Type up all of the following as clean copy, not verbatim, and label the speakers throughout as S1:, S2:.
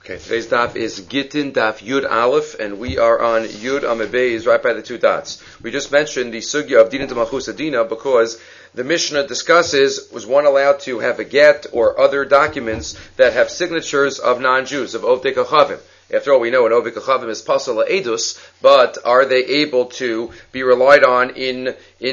S1: Okay, today's daf is Gittin daf Yud Aleph, and we are on Yud Amud Beis, right by the two dots. We just mentioned the sugya of Dina D'Malchus Adina because the Mishnah discusses, was one allowed to have a get or other documents that have signatures of non-Jews, of Ovdei Kochavim. After all, we know an Ovdei Kochavim is Pasal Edus, but are they able to be relied on in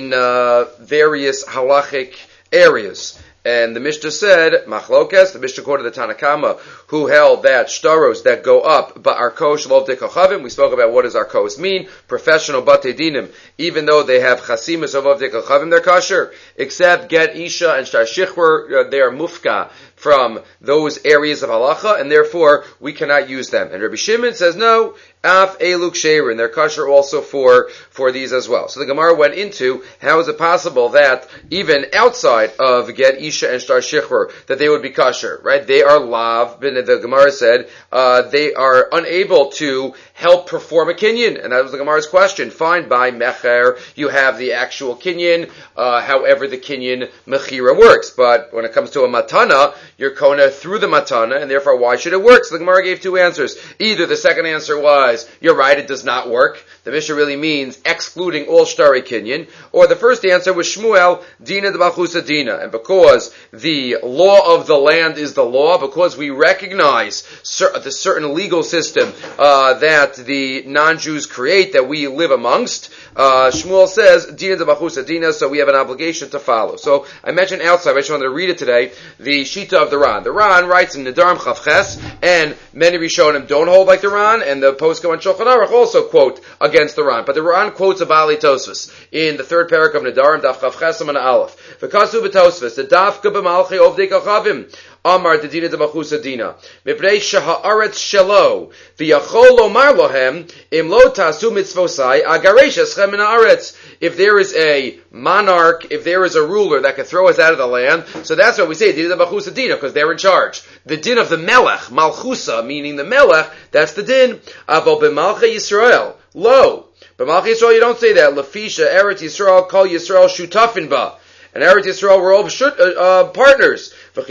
S1: various halachic areas? And the Mishnah said, Machlokes, the Mishnah quoted the Tanakama, who held that shtaros that go up, but arko shalov de kochavim. We spoke about what does arkos mean. Professional bate dinim, even though they have chasimus of de kochavim, they're kosher. Except get isha and shtar shichwer, they are mufka from those areas of halacha, and therefore we cannot use them. And Rabbi Shimon says no, af eluk sheirin, they're kosher also for these as well. So the Gemara went into how is it possible that even outside of get isha and shtar shichwer that they would be kosher, right? They are lav. The Gemara said they are unable to help perform a kinyan, and that was the Gemara's question. Fine, by mecher you have the actual kinyan, however the kinyan mechira works, but when it comes to a matana, you're kona through the matana, and therefore why should it work? So the Gemara gave two answers. Either the second answer was, you're right, it does not work. The Mishnah really means excluding all shtari kinyan. Or the first answer was Shmuel, Dina D'Malchus Adina. And because the law of the land is the law, because we recognize the certain legal system that the non-Jews create, that we live amongst, Shmuel says, Dina D'Malchus Adina, so we have an obligation to follow. So I mentioned outside, I just wanted to read it today, the Shita of the Ran. The Ran writes in Nedarim Chavches, and many Rishonim don't hold like the Ran, and the Posco and Shulchan Aruch also quote against the Ran. But the Ran quotes a Bali Tosfos in the third parak of Nedarim, Daf Chavches and Aleph. V'kasu b'Tosfos, the Dafka b'Malchi Ovdei Kochavim. Amar Dina D'Malchus Adina. Mipnei sheha'aretz shelo v'yachol lomar lohem im lo tasu mitzvosai agaresh eschem min ha'aretz. If there is a monarch, if there is a ruler that can throw us out of the land, so that's what we say Dina D'Malchus Adina, because they're in charge. The din of the melech, malchusa, meaning the melech, that's the din. Avol b'malchei Yisrael, lo. B'malchei Yisrael you don't say that. Lefisha Eretz Yisrael kol Yisrael shutafin ba. And Eretz Yisrael were all partners. And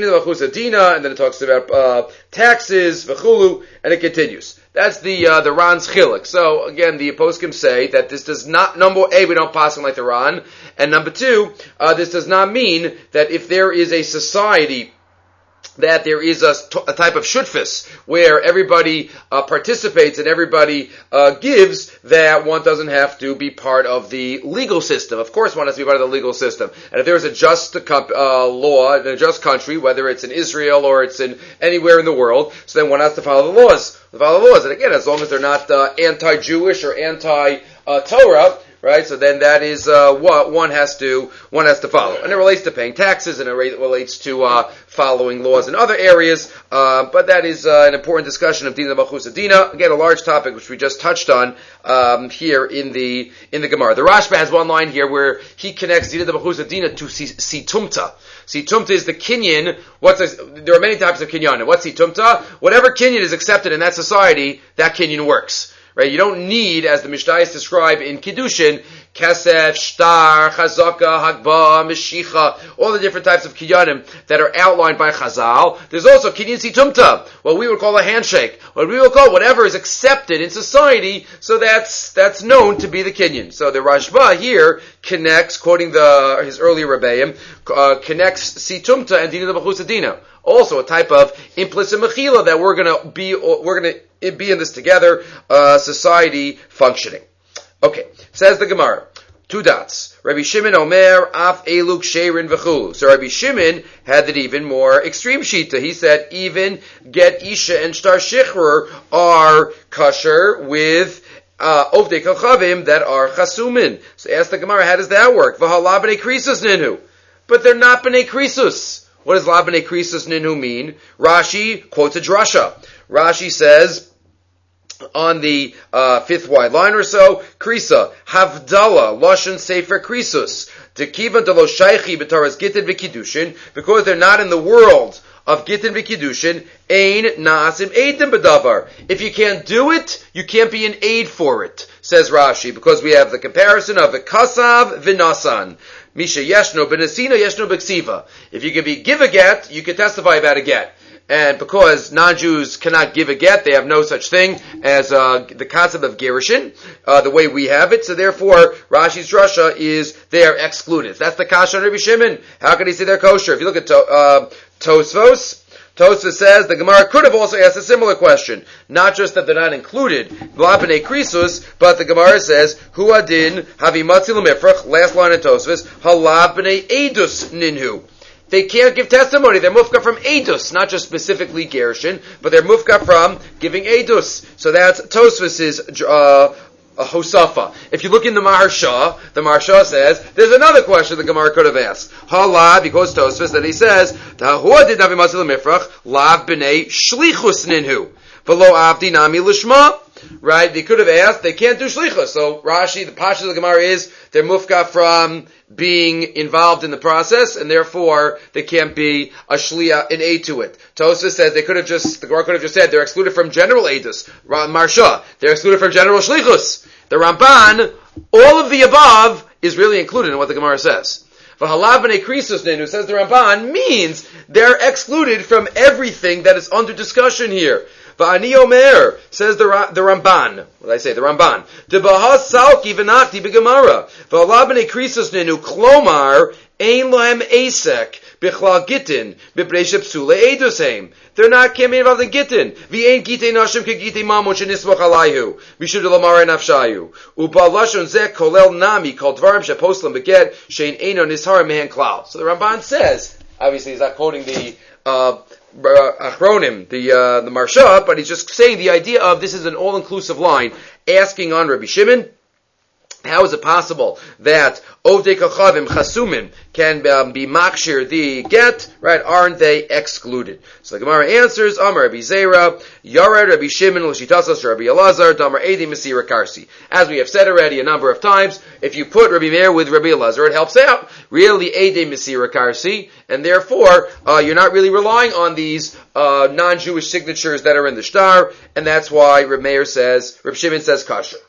S1: then it talks about taxes, v'chulu, and it continues. That's the Ran's chilik. So again, the poskim say that this does not, number A, we don't pass them like the Ran, and number two, this does not mean that if there is a society that there is a type of shutfis where everybody participates and everybody gives, that one doesn't have to be part of the legal system. Of course one has to be part of the legal system. And if there's a just law in a just country, whether it's in Israel or it's in anywhere in the world, so then one has to follow the laws. And again, as long as they're not anti-Jewish or anti-Torah, right? So then that is what one has to follow, and it relates to paying taxes, and it relates to following laws in other areas. But that is an important discussion of Dina D'Malchus Adina. Again, a large topic which we just touched on here in the Gemara. The Rashba has one line here where he connects Dina D'Malchus Adina to situmta. Situmta is the kinyan. There are many types of kinyan. What's situmta? Whatever kinyan is accepted in that society, that kinyan works. Right? You don't need, as the Mishnayos describe in Kiddushin, Kesef, Shtar, Chazaka, Hagba, Meshicha, all the different types of kinyanim that are outlined by Chazal. There's also kinyan situmta, what we would call a handshake, what we would call whatever is accepted in society, so that's known to be the kinyan. So the Rashba here connects, quoting his earlier Rebbeim, connects situmta and Dina D'Malchus Adina. Also a type of implicit mechila that we're gonna be in this together, society functioning. Okay, says the Gemara, two dots. Rabbi Shimon Omer, af eluk sheirin v'chulu. So Rabbi Shimon had an even more extreme shita. He said even get isha and shtar shichrer are kosher with ovdei kochavim that are chasumin. So ask the Gemara, how does that work? V'hala b'nei krisus ninu. But they're not b'nei krisus. What does la b'nei krisus ninu mean? Rashi quotes a drasha. Rashi says, on the fifth wide line or so, Krisa, Havdala, Lashon Sefer Krisus, Tekivan Delo Shaychi B'Taras Gittin V'Kiddushin, because they're not in the world of Gittin V'Kiddushin, Ein Naasim Eidim B'Davar. If you can't do it, you can't be an aid for it, says Rashi, because we have the comparison of the Kasav V'Nasan. Misha Yeshno B'Nasina Yeshno B'Ksiva. If you can give a get, you can testify about a get. And because non-Jews cannot give a get, they have no such thing as the concept of gerushin, the way we have it. So therefore, Rashi's drasha is they are excluded. That's the kasha on Rabbi Shimon. How can he say they're kosher? If you look at Tosfos, Tosfos says the Gemara could have also asked a similar question. Not just that they're not included, but the Gemara says, Hu adin havimatzi l'mifrach, last line in Tosfos, halav b'nei edus ninhu. They can't give testimony. They're mufka from edus, not just specifically gerushin, but they're mufka from giving edus. So that's Tosfos's a hosafa. If you look in the Maharsha says, there's another question the Gemara could have asked. Halav, because Tosfos, that he says, Hu did navi matzil mifrach, lav b'nei shlichus ninhu. V'lo avdi nami lishma. Right? They could have asked, they can't do shlichus. So Rashi, the pasha of the Gemara is, they're mufka from being involved in the process, and therefore they can't be a shliach, an aid to it. Tosfos says the Gemara could have just said they're excluded from general aidus. Marsha, they're excluded from general shlichus. The Ramban, all of the above is really included in what the Gemara says. V'halav b'nei krisus nenu, says the Ramban, means they're excluded from everything that is under discussion here. V'ani omer, says the Ramban. What did I say? The Ramban. De'bahas salki v'nachti b'gemara. V'halav b'nei krisus nenu, klomar, ein lohem esek, b'chlal gittin, b'prei shepsule edosheim. They're not can't be involved in gittin. V'ein gitei nashim k'gitei mamon shenismach alayhu. V'shud l'mar nafshayu. U'ba lashon zeh kolel nami kol dvarim sheposlam beget shein eino nishar mehen klal. So the Ramban says, obviously he's not quoting the Achronim, the Marsha, but he's just saying the idea of this is an all-inclusive line, asking on Rabbi Shimon, how is it possible that Ovdei Kachavim Chasumim can be makshir the get, right? Aren't they excluded? So the Gemara answers, Amar Rabbi Zera, Yared Rabbi Shimon, L'shitasas Rabbi Elazar, Damar Edi Mesira Karsi. As we have said already a number of times, if you put Rabbi Meir with Rabbi Elazar, it helps out. Really Edi Mesira Karsi, and therefore, you're not really relying on these non-Jewish signatures that are in the shtar, and that's why Rabbi Shimon says kasher.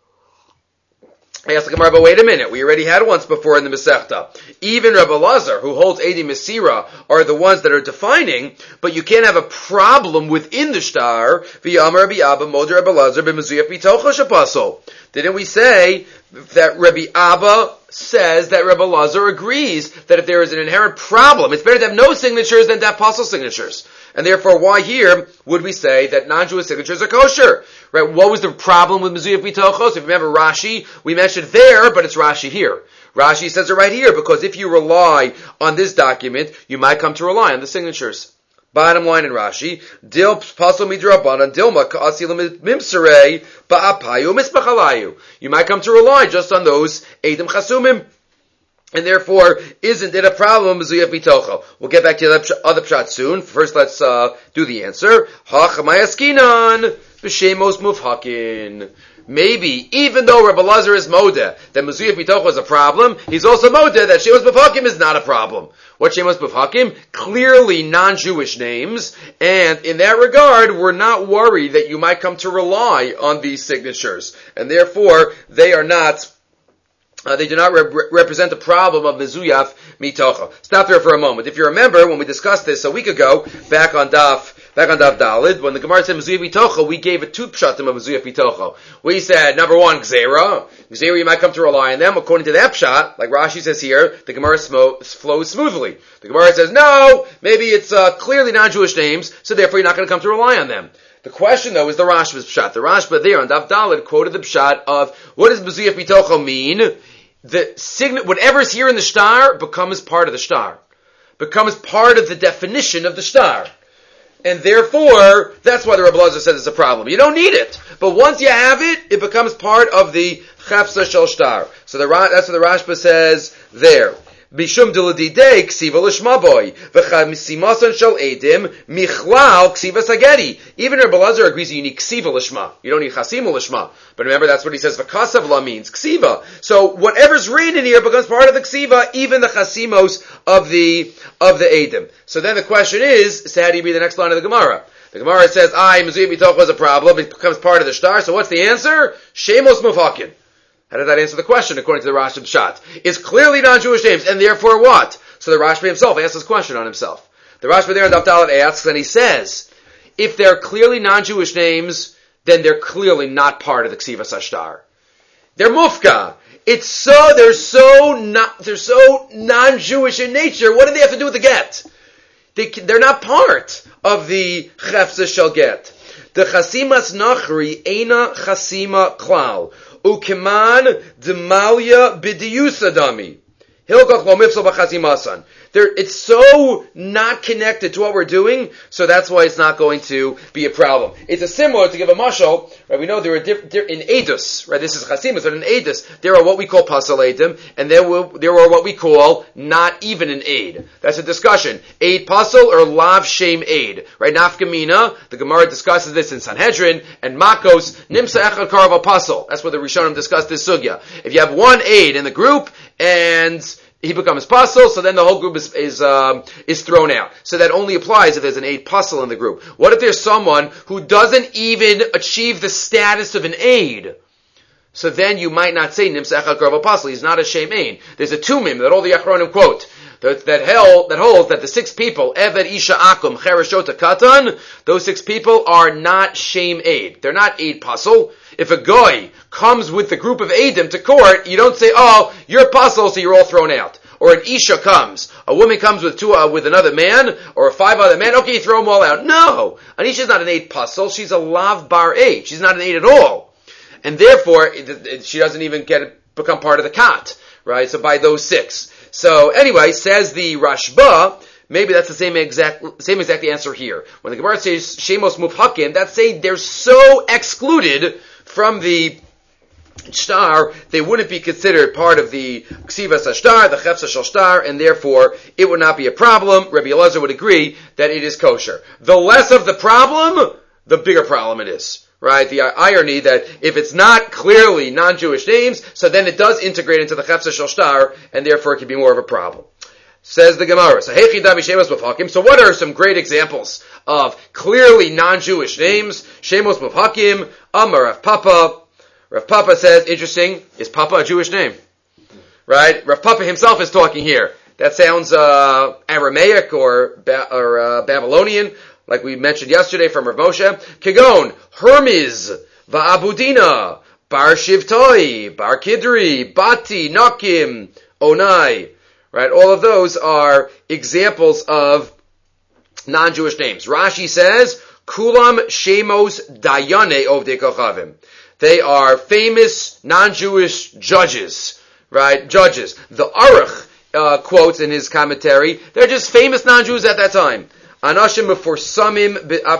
S1: I asked the Gemara, but wait a minute, we already had once before in the Masechta. Even Rabbi Elazar, who holds Edi Mesira, are the ones that are defining, but you can't have a problem within the shtar. V'yamar Rabbi Abba Moder Rabbi Elazar b'mezuyaf b'tocha shapasol. Didn't we say that Rabbi Abba says that Rabbi Elazar agrees that if there is an inherent problem, it's better to have no signatures than to have apostle signatures. And therefore, why here would we say that non-Jewish signatures are kosher? Right? What was the problem with Mezuyaf B'tochos? If you remember Rashi, we mentioned there, but it's Rashi here. Rashi says it right here, because if you rely on this document, you might come to rely on the signatures. Bottom line in Rashi, Dil Pasal Midrabanan, Dilma Ka'asilam Mimsarei, Ba'apayu Mispachalayu. You might come to rely just on those Edom Chasumim. And therefore, isn't it a problem? We'll get back to the other pshat soon. First, let's do the answer. Hachamayaskinan b'shemos mufhakin. Maybe, even though Rabbi Elazar is modeh, that Mezuyaf B'tocho is a problem, he's also modeh that Shemos Mufhakim is not a problem. What Shemos Mufhakim? Clearly non-Jewish names, and in that regard, we're not worried that you might come to rely on these signatures. And therefore, they are not they do not represent the problem of Mezuyaf Mitocha. Stop there for a moment. If you remember, when we discussed this a week ago, back on Daf Dalid, when the Gemara said Mezuyaf Mitocha, we gave it two pshatim of Mezuyaf Mitocha. We said, number one, Gzeira, you might come to rely on them. According to that pshat, like Rashi says here, the Gemara flows smoothly. The Gemara says, no, maybe it's clearly non-Jewish names, so therefore you're not going to come to rely on them. The question, though, is the Rashba's pshat. The Rashba there on Daf Dalid quoted the pshat of, what does Mezuyaf Mitocha mean? The whatever's here in the shtar becomes part of the shtar. Becomes part of the definition of the shtar. And therefore, that's why the Rebbe Elazar says it's a problem. You don't need it. But once you have it, it becomes part of the chafsa shel shtar. So that's what the Rashba says there. Bishum diladidei ksiva l'shmaboy v'chad shel edim michlal ksiva sagedi. Even Rebbe Elazar agrees you need ksiva l'shma. You don't need chasimu l'shma. But remember, that's what he says. V'kasav la means ksiva. So whatever's written here becomes part of the ksiva, even the chasimos of the edim. So then the question is, so how do you read the next line of the Gemara? The Gemara says, Mezuyaf B'tocho is a problem. It becomes part of the shtar. So what's the answer? Shemos Mufhakin. How does that answer the question according to the Rashba pshat? It's clearly non-Jewish names, and therefore what? So the Rashba himself asks this question on himself. The Rashba there in Daf Dalet asks, and he says, if they're clearly non-Jewish names, then they're clearly not part of the Ksivas Ashtar. They're mufka. They're so non-Jewish in nature. What do they have to do with the get? They're not part of the Chefza Shel Get. The Chasimas Nachri Eina Chasima Klal. Ukeman Demalia B'diyusadami. Hilchot Lo Mifsal B'Chasimasan. It's so not connected to what we're doing, so that's why it's not going to be a problem. It's similar to give a mashal, right? We know there are in Eidos, right? This is Chasimas, but in Eidos, there are what we call Pasal Eidim, and there are what we call not even an Eid. That's a discussion. Eid Pasal or Lav Shem Eid, right? Nafkamina, the Gemara discusses this in Sanhedrin, and Makos, Nimsa Echad Karav Pasal. That's where the Rishonim discuss this sugya. If you have one Eid in the group, and he becomes pasul, so then the whole group is thrown out. So that only applies if there's an aid pasul in the group. What if there's someone who doesn't even achieve the status of an aid? So then you might not say nimsa echad karav pasul. He's not a shemein. There's a tumim that all the Achronim quote that holds that the 6 people Eved Isha Akum Chereshota Katan, those 6 people are not shem aid. They're not aid pasul. If a goy comes with the group of Eidim to court, you don't say, oh, you're pasul, so you're all thrown out. Or an Isha comes, a woman comes with another man, or 5 other men, okay, you throw them all out. No! An Isha is not an Eid pasul, she's a Lav Bar Eid. She's not an Eid at all. And therefore, she doesn't even become part of the Kat, right? So by those 6. So anyway, says the Rashba, maybe that's the same exact answer here. When the Gemara says Shemos Mufhakim, that's saying they're so excluded from the shtar, they wouldn't be considered part of the Ksivas Ashtar, the Chefza Shel Shtar, and therefore it would not be a problem. Rabbi Elazar would agree that it is kosher. The less of the problem, the bigger problem it is. Right? The irony that if it's not clearly non-Jewish names, so then it does integrate into the Chefza Shel Shtar, and therefore it can be more of a problem. Says the Gemara. So what are some great examples of clearly non-Jewish names? Shemos Mufhakim, Amar Rav Papa. Rav Papa says, interesting, is Papa a Jewish name? Right? Rav Papa himself is talking here. That sounds Aramaic or Babylonian, like we mentioned yesterday from Rav Moshe. Kegon, Hermes, Va'abudina, Bar Shivtoi, Bar Kidri, Bati, Nakim, Onai. Right? All of those are examples of non-Jewish names. Rashi says, Kulam Shemos Dayane Ovdei Kochavim. They are famous non-Jewish judges. Right? Judges. The Aruch quotes in his commentary, they're just famous non-Jews at that time. Anashim Mufursamim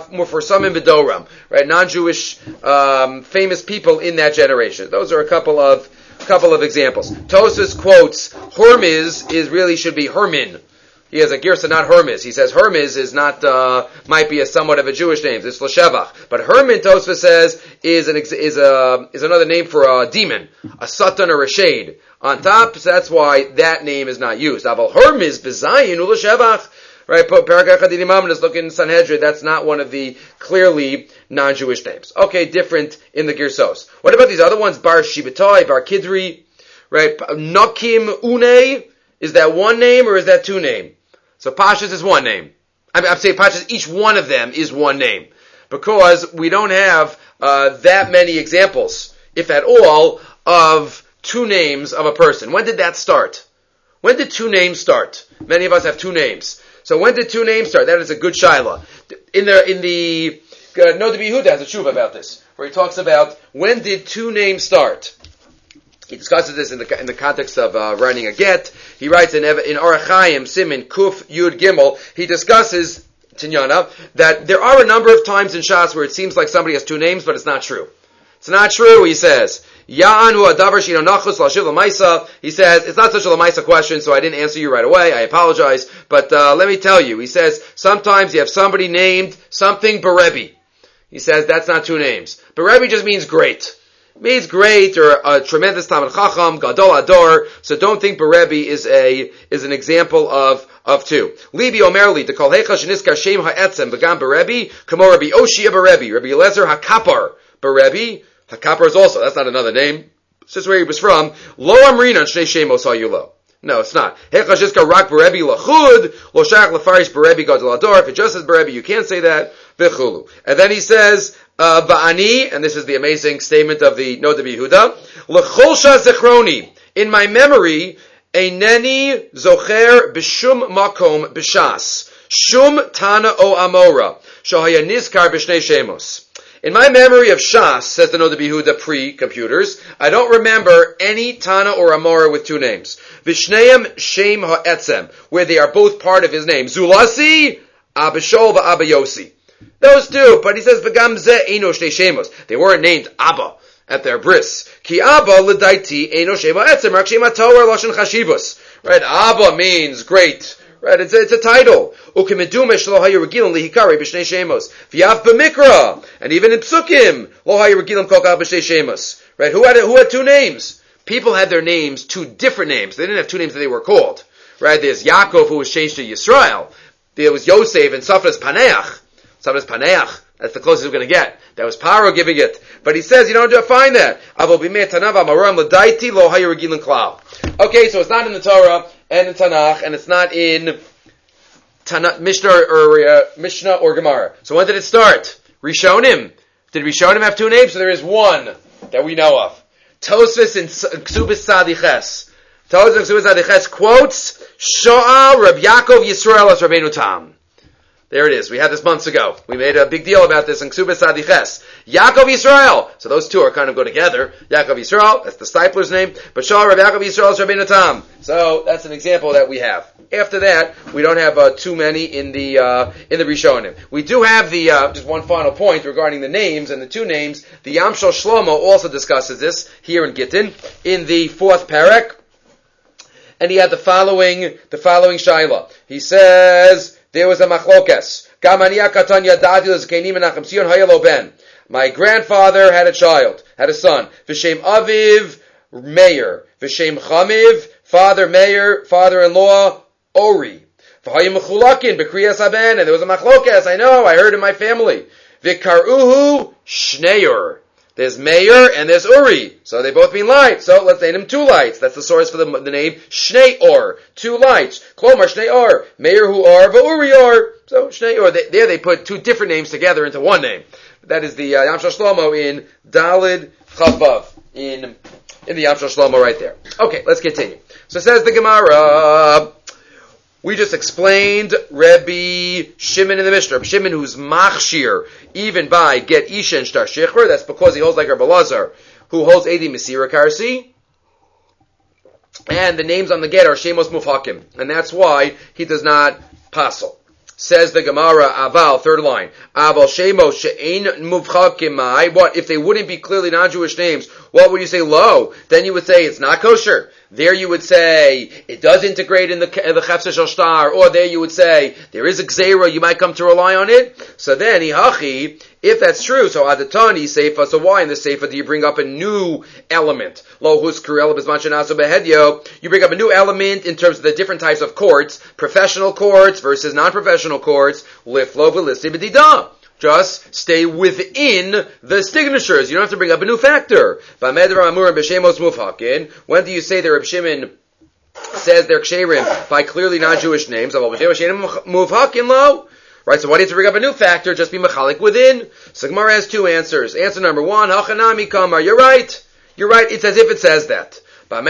S1: B'Doram. Right? Non-Jewish famous people in that generation. Those are a couple of examples. Tosfos quotes Hermes should be Hermin. He has a girsa, not Hermes. He says Hermes is not might be somewhat of a Jewish name. It's L'Shevach, but Hermin, Tosfos says, is another name for a demon, a satan or a shade. On top, so that's why that name is not used. Aval Hermes b'zayin u'L'Shevach. Right, Parak Echad Imam is looking in Sanhedrin. That's not one of the clearly non-Jewish names. Okay, different in the Girsos. What about these other ones? Bar Shibatai, Bar Kidri, right? Nakim Une, is that one name or is that 2 names? So Pashas is one name. I'm saying Pashas, each one of them is one name. Because we don't have that many examples, if at all, of 2 names of a person. When did that start? When did 2 names start? Many of us have 2 names. So when did 2 names start? That is a good shaila. In the Noda B'Yehuda has a tshuva about this, where he talks about when did 2 names start. He discusses this in the context of writing a get. He writes in Orach Chaim Simin Kuf Yud Gimel. He discusses Tinyana that there are a number of times in Shas where it seems like somebody has 2 names, but it's not true. It's not true. He says. Ya'anu adavar shino nachus l'ashiv l'maisa. He says, it's not such a l'maisa question, so I didn't answer you right away. I apologize. But let me tell you, he says, sometimes you have somebody named something Berebi. He says, that's not 2 names. Berebi just means great. It means great, or a tremendous Talmid Chacham, Gadol Ador. So don't think Berebi is an example of 2. Libi Omerli, the Kol Hecha Sheniskar Shem Ha'etzem, V'gam Berebi, Kamo Rabbi Oshia Berebi, Rabbi Eliezer HaKapar Berebi. HaKapar is also, that's not another name. This is where he was from. Lo Amrina Shnei Shemos Hayulo. No, it's not. If it just says berebi, you can't say that. V'chulu. And then he says, ba'ani, and this is the amazing statement of the Noda B'Yehuda, l'cholsha zechroni, in my memory, eineni zocher b'shum makom b'shas, shum tana o amora, shohaya nizkar b'shnei shemos. In my memory of Shas, says the Noda B'Yehuda pre-computers, I don't remember any Tana or Amora with two names. Vishneim Shem Ha'etzem, where they are both part of his name. Zulasi, Abishol V'Abba Yossi. Those two, but he says, V'gam ze eino shnei shemos. They weren't named Abba at their bris. Ki Abba l'daiti eino Shem Ha'etzem, rak Shem HaTorah Lashon Chashivos. Right, Abba means great. Right, it's a title. Ukimedumesh lo hayu regilim lihikari b'shnei shemos. V'yav b'mikra, and even in psukim lo hayu regilim kokal b'shnei shemos. Right, who had two names? People had their names, two different names. They didn't have two names that they were called. Right, there's Yaakov who was changed to Yisrael. There was Yosef and Safras Paneach. Safras Paneach. That's the closest we're going to get. That was Paro giving it. But he says you don't find that. Okay, so it's not in the Torah and in Tanakh, and it's not in Mishnah or Gemara. So when did it start? Rishonim. Did Rishonim have two names? So there is one that we know of. Tosfos in Ksubis Sadiches. Tosfos in Ksubis Sadiches quotes Sho'al Reb Yaakov Yisrael as Rabbeinu Tam. There it is. We had this months ago. We made a big deal about this in Ksubas Sadiches. Yaakov Yisrael. So those two are kind of go together. Yaakov Yisrael, that's the stipler's name. But Shah Rabbi Yaakov Yisrael is Rabbeinu Tam. So that's an example that we have. After that, we don't have too many in the Rishonim. We do have the just one final point regarding the names and the two names. The Yam Shel Shlomo also discusses this here in Gittin in the 4th parak, and he had the following shaila. He says there was a machlokes. My grandfather had a child, had a son. V'shem Aviv Meir, v'shem Chamiv, father Meir, father-in-law Ori. V'hayim mechulakin b'kriyas haben, and there was a machlokes. I know, I heard in my family. V'karuhu Shneur. There's Meir and there's Uri. So they both mean light. So let's name him two lights. That's the source for the name Shnei Or. Two lights. Klomar Shnei Or. Meir Hu Or, Uri Or. So Shnei Or. There they put two different names together into one name. That is the Yam Shel Shlomo in Dalid Chavav. In the Yam Shel Shlomo right there. Okay, let's continue. So says the Gemara. We just explained Rebbe Shimon in the Mishnah. Rebbe Shimon who's machshir even by get isha and shtar shechver. That's because he holds like Rebbe Lazar, who holds Edi Mesira Karsi. And the names on the get are Shemos Mufhakim. And that's why he does not passel. Says the Gemara, Aval, third line. Aval Shemos She'ein Mufhakim. What? If they wouldn't be clearly non-Jewish names, what would you say? Lo. Then you would say it's not kosher. There you would say it does integrate in the Chefsa Shel Shtar, or there you would say there is a Gzeira, you might come to rely on it. So then, Ihachi, if that's true, so Adatani Seifa, so why in the Seifa do you bring up a new element? Lo Huskru Ela Bismachanaso Behedyo, you bring up a new element in terms of the different types of courts, professional courts versus non-professional courts, Liflo V'Listi B'Didah. Just stay within the signatures. You don't have to bring up a new factor. When do you say that Reb Shimon says they're ksherim by clearly non-Jewish names? Right, so why do you have to bring up a new factor? Just be mechalik within. So Gemara has two answers. Answer number one, hachanami kamar. You're right. It's as if it says that. If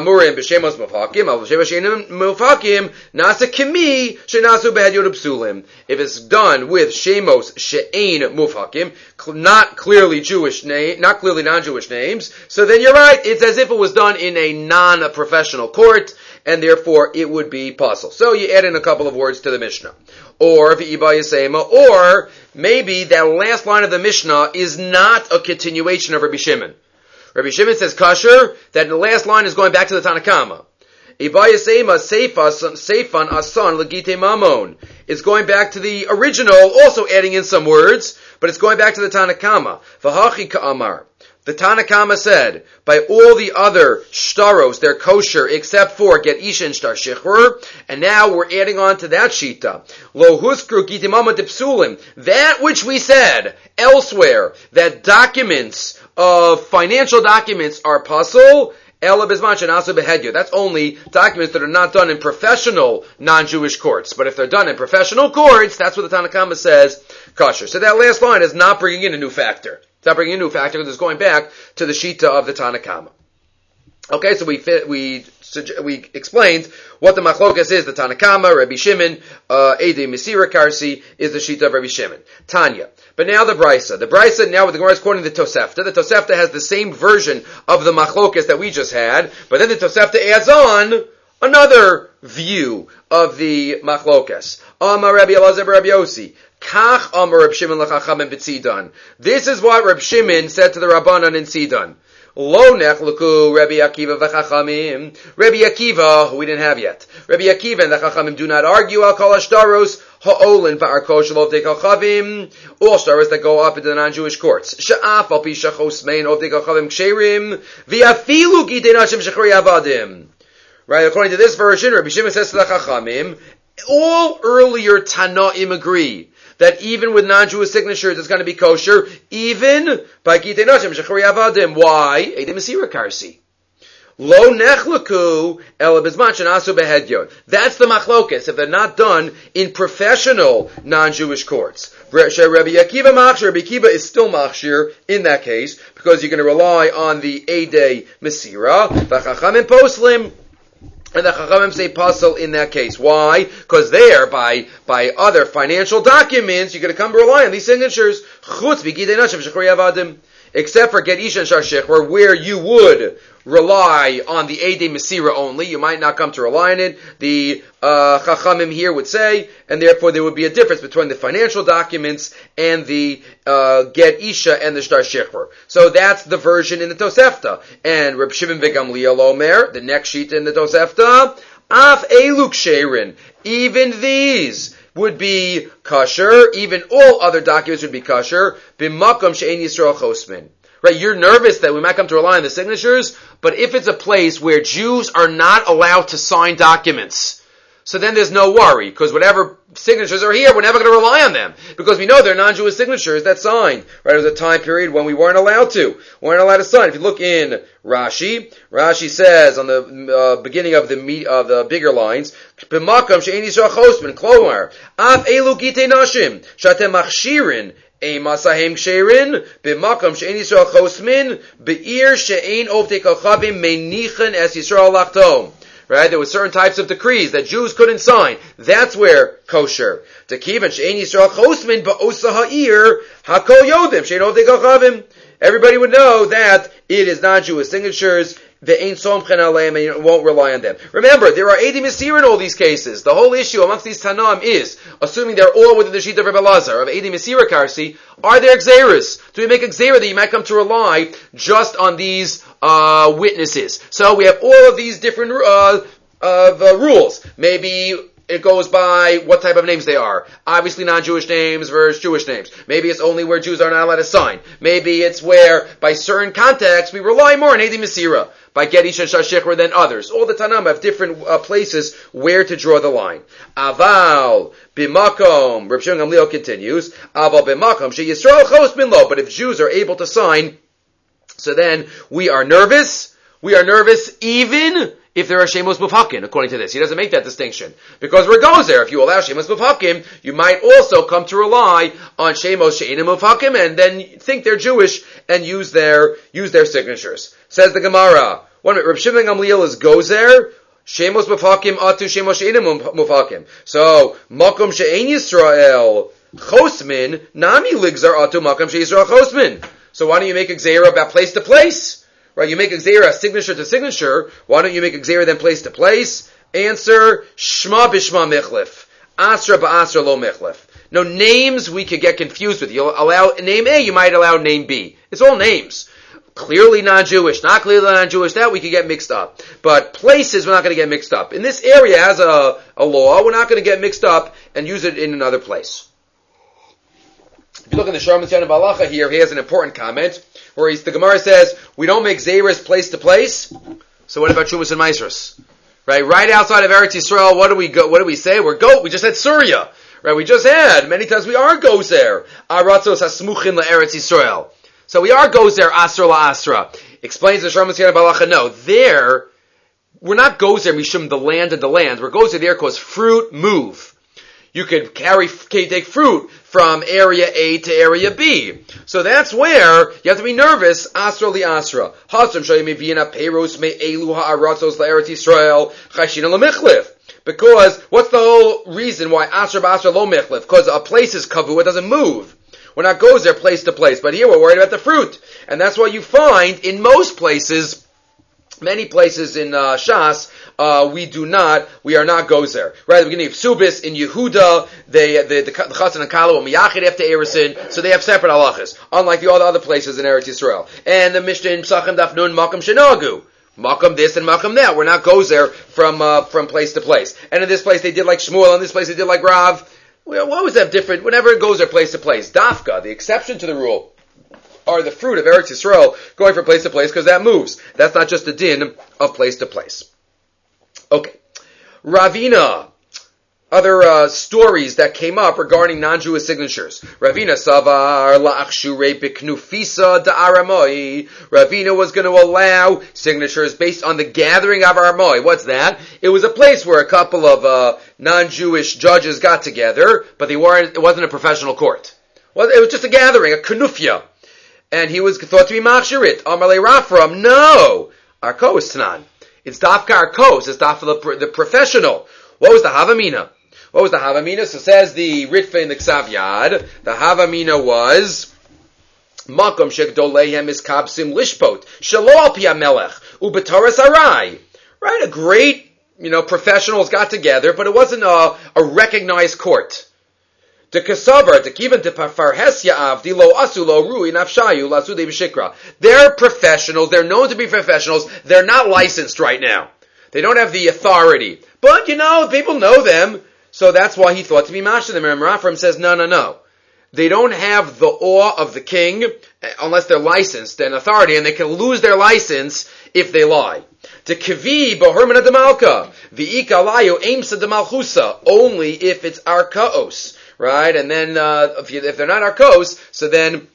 S1: it's done with shemos she'ein mufhakim, not clearly Jewish name, not clearly non-Jewish names, so then you're right. It's as if it was done in a non-professional court, and therefore it would be possible. So you add in a couple of words to the Mishnah. Or or maybe that last line of the Mishnah is not a continuation of Rabbi Shimon. Rabbi Shimon says kasher, that the last line is going back to the Tanakama. Ibayasema seifan asan legite mamon. It's going back to the original, also adding in some words, but it's going back to the Tanakama. V'hachi ka'amar. The Tanakama said, by all the other shtaros, they're kosher, except for get isha and shtar shechur, and now we're adding on to that shita. Lo huskru gitimama dipsulim. That which we said elsewhere, that documents of financial documents are puzzle, Ela Bizman Shenasu Behedya. That's only documents that are not done in professional non-Jewish courts. But if they're done in professional courts, that's what the Tanna Kama says, kosher. So that last line is not bringing in a new factor. It's not bringing in a new factor because it's going back to the Shita of the Tanna Kama. Okay, so we explained what the machlokas is. The Tanna Kama, Rabbi Shimon, Eidei Mesira Karsi is the Shita of Rabbi Shimon. Tanya. But now the Brisa. The Brisa, now the Gemara is quoting the Tosefta. The Tosefta has the same version of the machlokas that we just had, but then the Tosefta adds on another view of the machlokas. Amar Rabbi Elazar Rabbi Yossi. Kach Amar Rabbi Shimon l'chachamim b'Tzidan. This is what Rabbi Shimon said to the Rabbanan in Tzidan. Lo nechluku Rabbi Akiva v'chachamim. Rabbi Akiva, who we didn't have yet. Rabbi Akiva and the chachamim do not argue al kol hashtaros ha'olin v'arko shel ovdei kachavim. All shtaros that go up into the non-Jewish courts. Sha'af al pi shachos mein ovdei kachavim ksherim v'afilu gidei nashim shechri avadim. Right, according to this version, Rabbi Shimon says to the chachamim, all earlier Tanaim agree that even with non-Jewish signatures, it's going to be kosher, even by Kitei Nashim, Shechari Avadim. Why? Eidei Mesira Karsi. Lo nechlaku ela bizman shenasu behedyon. That's the machlokas, if they're not done in professional non-Jewish courts. Rabbi Akiva machshir, Rabbi Akiva is still machshir in that case, because you're going to rely on the Eidei Mesira, v'chachamim poslim, and the Chachamim say puzzle in that case. Why? Because there, by other financial documents, you're going to come to rely on these signatures. Chutz b'gidei nashim shechri avadim. Except for Get Isha and Shar Shechor, where you would rely on the Eidei Mesira only. You might not come to rely on it. The Chachamim here would say, and therefore there would be a difference between the financial documents and the Get Isha and the Shtar Shechor. So that's the version in the Tosefta. And Reb Shimon v'Gamliel Omer, the next sheet in the Tosefta, Af Eluk Sherin, even these would be kosher, even all other documents would be kosher, b'makom she'en Yisrael chosmin. Right, you're nervous that we might come to rely on the signatures, but if it's a place where Jews are not allowed to sign documents, so then there's no worry, because whatever signatures are here, we're never going to rely on them, because we know they're non-Jewish signatures that signed. Right, it was a time period when we weren't allowed to sign. If you look in Rashi says on the beginning of the bigger lines, b'makam she'en Yisrael chosmin, klomar, af elu gitei nashim, shatem machshirin, Masahem ksherin, b'makam she'en Yisrael chosmin, be'ir she'en ovdei kachavim meinichen es Yisrael lachtom. Right? There were certain types of decrees that Jews couldn't sign. That's where kosher. Tekivan she'en Yisrael chosmin ba'osa ha'ir hakol yodim she'en ovdei kachavim. Everybody would know that it is non-Jewish signatures. The ain't somchen aleim, and you won't rely on them. Remember, there are Eidei Mesira in all these cases. The whole issue amongst these Tanaim is, assuming they're all within the sheet of Rebbe Lazar, of Eidei Mesira Karsi, are there Xeris? Do we make a Xera that you might come to rely just on these witnesses? So we have all of these different rules. Maybe it goes by what type of names they are. Obviously non-Jewish names versus Jewish names. Maybe it's only where Jews are not allowed to sign. Maybe it's where, by certain contexts, we rely more on Eidei Mesira, by Get Isha and Shar Shechor than others. All the Tanam have different places where to draw the line. Aval b'makom, Reb Shimon Gamliel continues, Aval b'makom she Yisrael chosmin lo, but if Jews are able to sign, so then we are nervous even if there are Shemos Mufhakim, according to this. He doesn't make that distinction. Because we're gozer. If you allow Shemos Mufhakim, you might also come to rely on Shemos She'enim Mufhakim and then think they're Jewish and use their signatures. Says the Gemara, one minute, Reb Shimon Gamliel is gozer, Shemos Mufhakim atu Shemos She'enim Mufhakim. So, Makom She'en Yisrael Chosmin, Nami Ligzar atu Makom She'en Yisrael Chosmin. So why don't you make a Xera about place to place? Right, you make a Xera signature to signature. Why don't you make a Xera then place to place? Answer, Shma b'shma michlif. Asra ba'asra lo michlif. No, names we could get confused with. You'll allow name A, you might allow name B. It's all names. Clearly non-Jewish, not clearly non-Jewish, that we could get mixed up. But places, we're not going to get mixed up. In this area, as a law, we're not going to get mixed up and use it in another place. If you look in the Sharm Tzyon of Halacha here, he has an important comment where the Gemara says we don't make Xeris place to place. So what about Shumas and Maisros? Right outside of Eretz Yisrael, what do we say? We just had Surya. Right, we just had many times we are gozer. Aratzos hasmuchin la Eretz Yisrael. So we are gozer asra la asra. Explains the Sharm Messiah Balacha, no, there, we're not gozer mishum the land and the land. We're gozer there because fruit move. You could take fruit from area A to area B. So that's where you have to be nervous. Asra li asra. Hasam shayimivina peros me elu ha'aratzos la'eretz Yisrael chashina lemichlif. Because what's the whole reason why asra ba'asra lo michlif? Because a place is kavu, it doesn't move. We're not goes there place to place, but here we're worried about the fruit, and that's what you find in most places. Many places in Shas, we are not goes there. Right at the beginning of Subis, in Yehuda, the Chassan and Kala will miyachid after Erisin, so they have separate halachas, unlike all the other places in Eretz Yisrael. And the Mishnah in Psachim Daf Nun, Makam Shenagu. Makam this and Makam that. We're not goes there from place to place. And in this place they did like Shmuel, and in this place they did like Rav. Well, what was that different? Whenever it goes there place to place. Dafka, the exception to the rule, are the fruit of Eretz Yisrael going from place to place because that moves. That's not just the din of place to place. Okay. Ravina. Other stories that came up regarding non-Jewish signatures. Ravina Savar la'achshure b'knufisa da'aramoi. Ravina was going to allow signatures based on the gathering of Aramoi. What's that? It was a place where a couple of non-Jewish judges got together, but it wasn't a professional court. Well, it was just a gathering, a knufya. And he was thought to be machshirit. Amalei Rafram, no. Arkos Tanan. It's dafka Arkos. It's dafka the professional. What was the Havamina? So says the Ritva in the Ksav Yad, the Havamina was Makom shekdoleihem iskabsim lishpot shelo al pi hamelech ubetoras arai. Right, a great, professionals got together, but it wasn't a recognized court. The Kasavar, the Kivan to Parhesya Avdi lo Asulo Rui Nafshayu Lasude B'Shikra. They're professionals, they're known to be professionals, they're not licensed right now. They don't have the authority. But, people know them, so that's why he thought to be Masha. The Rafram says, no. They don't have the awe of the king unless they're licensed and authority, and they can lose their license if they lie. The Kivi Bohermana de Malka, the Ikalayu Aimsa de Malchusa, only if it's Arkaos. Right, and then if they're not arkos, so then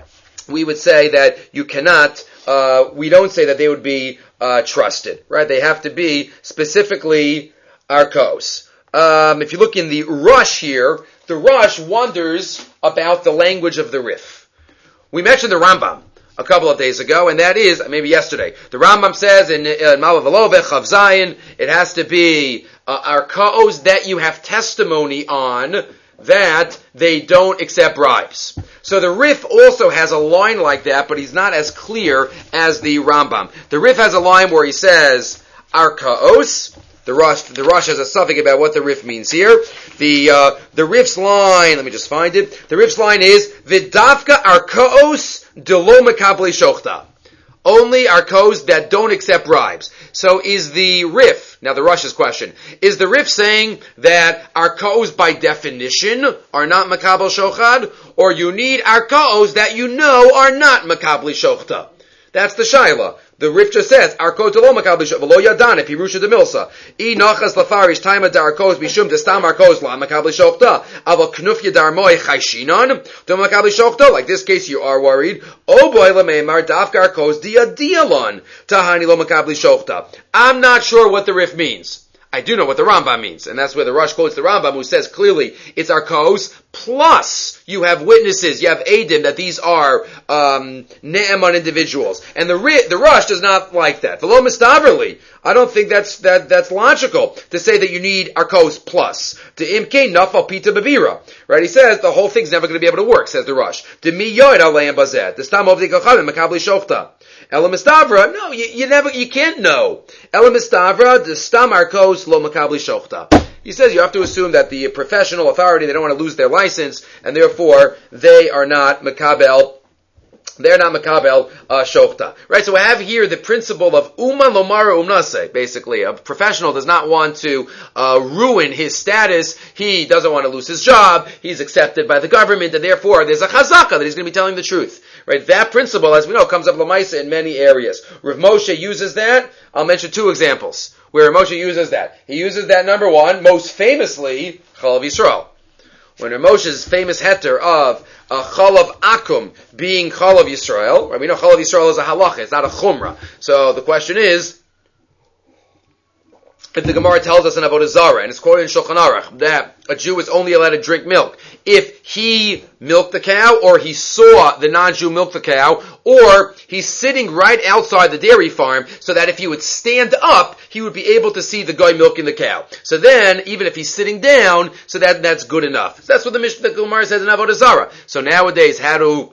S1: we would say that you cannot. We don't say that they would be trusted. Right, they have to be specifically arkos. If you look in the Rush here, the Rush wonders about the language of the Rif. We mentioned the Rambam a couple of days ago, and that is maybe yesterday. The Rambam says in Malav Chav Zayin, it has to be arkos that you have testimony on that they don't accept bribes. So the Rif also has a line like that, but he's not as clear as the Rambam. The Rif has a line where he says, Arkaos. The Rosh has a suffix about what the Rif means here. The Rif's line, let me just find it. The Rif's line is, Vidavka Arkaos delo makabli shochta. Only arkos that don't accept bribes. So is the Rif, now the Rush's question, is the Rif saying that arkos by definition are not makabel shochad, or you need arkos that are not makabli shochta? That's the shaila. The Rif just says, Arkos de lo makabli shochta, v'lo yadan, if Yerusha de milsa. I nachas lafarish taima da arkos bishum de stam arkos la makabli shochta. Ava knufya darmoi chayshinon, de makabli shochta. Like this case, you are worried. O boy lemeimar dafka arkos dia dialon, tahani lo makabli shochta. I'm not sure what the Rif means. I do know what the Rambam means, and that's where the Rush quotes the Rambam, who says clearly it's arkos, plus you have witnesses, you have Eidim, that these are Ne'eman individuals. And the Rush does not like that. V'lo mistaverli, I don't think that's logical to say that you need arkos plus. To imke nafal pita bevira. Right, he says the whole thing's never going to be able to work, says the Rush. To mi yoid aleim bazet. The stam of the kachavim makabli shochta. Ela mistavra, no, you can't know. Ela mistavra, the stam arkos lo makabli shochta. He says you have to assume that the professional authority, they don't want to lose their license, and therefore they are not makabel. They're not makabel shochta. Right, so we have here the principle of uman lomara umnase. Basically, a professional does not want to ruin his status. He doesn't want to lose his job. He's accepted by the government, and therefore there's a chazaka that he's going to be telling the truth. Right, that principle, as we know, comes up lamaisa in many areas. Rav Moshe uses that. I'll mention two examples where Rav Moshe uses that. He uses that, number one, most famously, Chalav Yisrael. when Moshe's famous heter of Chalav Akum being Chalav Yisrael, right? We know Chalav Yisrael is a halacha, it's not a chumrah. So the question is, if the Gemara tells us in Avodah Zarah, and it's quoted in Shulchan Aruch, that a Jew is only allowed to drink milk if he milked the cow, or he saw the non-Jew milk the cow, or he's sitting right outside the dairy farm, so that if he would stand up, he would be able to see the guy milking the cow. So then, even if he's sitting down, so that's good enough. So that's what the Gemara says in Avodah Zarah. So nowadays, how do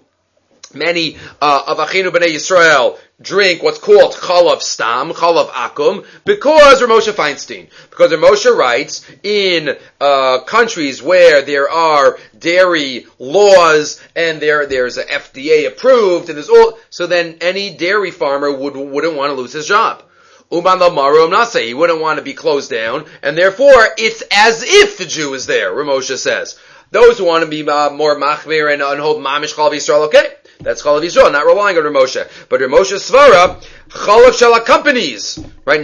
S1: many of Achinu B'nai Yisrael drink what's called Chalav Stam, Chalav Akum, because Ramosha Feinstein. Because Ramosha writes, in countries where there are dairy laws, and there's a FDA approved, and there's all, so then any dairy farmer wouldn't want to lose his job. Uman Lamaru Nase, he wouldn't want to be closed down, and therefore it's as if the Jew is there, Ramosha says. Those who want to be more machmir and hold mamish Chalav Yisrael, okay. That's Chalav Yisrael, not relying on Ramosha. But Ramosha Svara, Chalav Shel HaKompanies, right,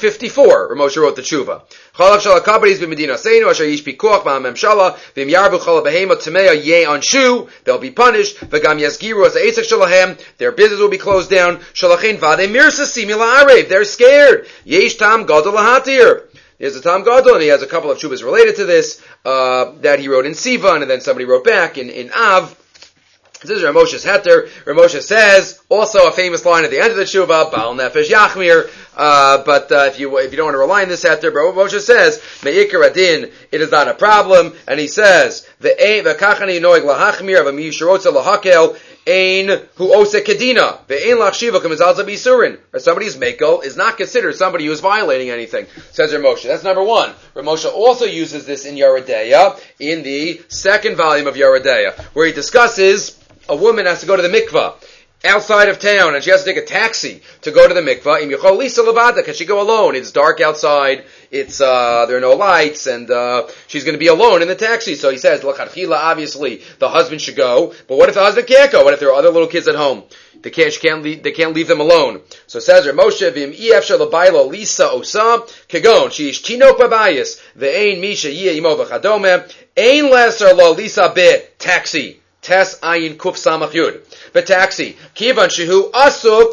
S1: 1954, Ramosha wrote the tshuva. Chalav Shel HaKompanies b'Medina Seinu, asher yish pikuach ma'amem shala, v'im yarbu chalav behema tmeya ye anshu, they'll be punished, v'gam yasgiru as ha'etzek shalahem, their business will be closed down, shalachein vade mirsa simila arev, they're scared, yesh tam gadol lahatir. There's a Tam Gadol, and he has a couple of tshuvas related to this, that he wrote in Sivan, and then somebody wrote back in Av. This is Ramosha's heter. Ramosha says, also a famous line at the end of the tshuva, Baal Nefesh Yachmir, but if you don't want to rely on this heter, but Ramosha says, Me'ikar Adin, it is not a problem, and he says, Ve'kachani noeg lahachmir, v'mi yishrotza lahakel, ein hu ose kedina, ve'ein lachshiva k'mizal zabisurin, or somebody's mekel is not considered somebody who is violating anything, says Ramosha. That's number one. Ramosha also uses this in Yeridea, in the second volume of Yeridea, where he discusses a woman has to go to the mikvah outside of town, and she has to take a taxi to go to the mikvah. Im yichol lisa levada, can she go alone? It's dark outside. It's there are no lights, and she's going to be alone in the taxi. So he says, l'chadchila, obviously the husband should go. But what if the husband can't go? What if there are other little kids at home? They can't leave them alone. So says Moshe, v'im efshar l'baylo lisa osa kegon sheish tinok babayis ve'ein misha yeh imo v'chadome ein lesser lo lisa be taxi. Tes ayin kuf samach yud. B'taxi. Kivan shehu asuk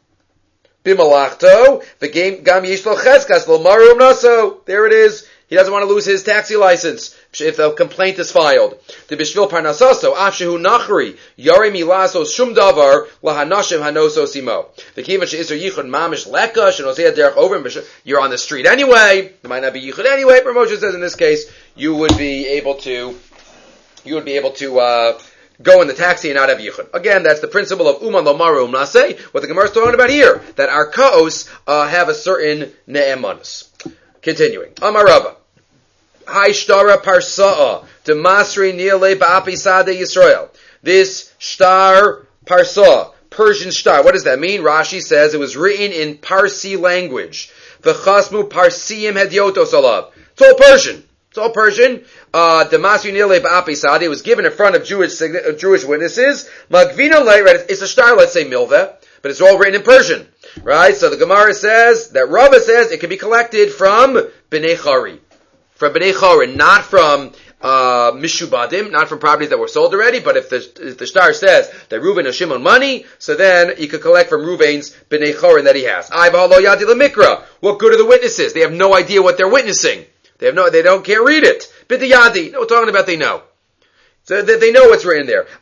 S1: b'malachto v'gam yesh lo cheskas lo marum naso. There it is. He doesn't want to lose his taxi license if the complaint is filed. The bishvil parnasaso af shehu nachri yare milasos shum davar lahanashim hanoso simo. The kivan sheisur yichud mamish leka shenosei derech over. You're on the street anyway. It might not be yichud anyway. But Moshe says in this case you would be able to go in the taxi and not have yichud. Again, that's the principle of uman lomaru umnase, what the Gemara is talking about here, that our kaos have a certain ne'emanus. Continuing. Amarava. Haishtara parsa'a demasri nile ba'apisade Yisrael. This shtar parsa, Persian shtar. What does that mean? Rashi says it was written in Parsi language. V'chasmu parsiyim hediotos alav. It's all Persian. It's all Persian. Demasri nile ba'apisade. It was given in front of Jewish witnesses. Magvina lei, right? It's a shtar, let's say milveh, but it's all written in Persian. Right? So the Gemara says, that Rava says it can be collected from Bnei Chari. From Bnei Chari, not from Mishubadim, not from properties that were sold already, but if the shtar says that Reuven has Shimon money, so then you could collect from Reuven's Bnei Chari that he has. What good are the witnesses? They have no idea what they're witnessing. They can't read it. B'diyadi. No, we're talking about they know. So that they know what's written there.